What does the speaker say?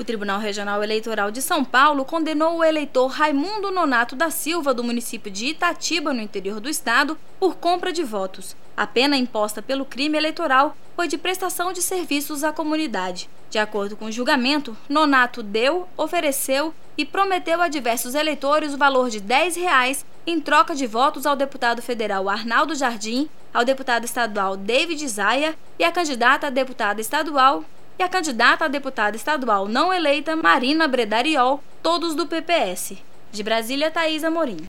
Tribunal Regional Eleitoral de São Paulo condenou o eleitor Raimundo Nonato da Silva, do município de Itatiba, no interior do estado, por compra de votos. A pena imposta pelo crime eleitoral foi de prestação de serviços à comunidade. De acordo com o julgamento, Nonato deu, ofereceu e prometeu a diversos eleitores o valor de R$10 em troca de votos ao deputado federal Arnaldo Jardim, ao deputado estadual David Zaya e à candidata a deputada estadual não eleita Marina Bredariol, todos do PPS. De Brasília, Thaís Amorim.